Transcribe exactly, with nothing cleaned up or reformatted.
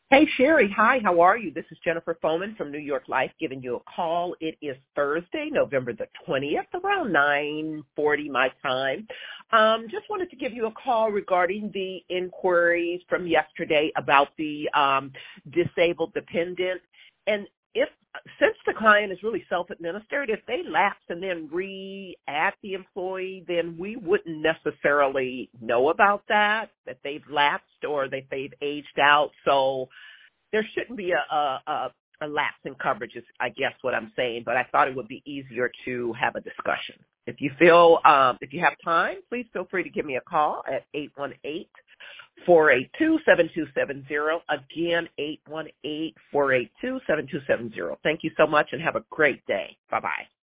Hey, Sherry. Hi, how are you? This is Jennifer Foman from New York Life giving you a call. It is Thursday, November the twentieth, around nine forty my time. Um, just wanted to give you a call regarding the inquiries from yesterday about the um, disabled dependent. And if since the client is really self-administered, if they lapse and then re-add the employee, then we wouldn't necessarily know about that, that they've lapsed or that they've aged out. So there shouldn't be a, a, a, a lapse in coverage is, I guess, what I'm saying, but I thought it would be easier to have a discussion. If you feel, um, if you have time, please feel free to give me a call at eight one eight, four eight two, seven two seven zero. Again, eight one eight, four eight two, seven two seven zero. Thank you so much and have a great day. Bye-bye.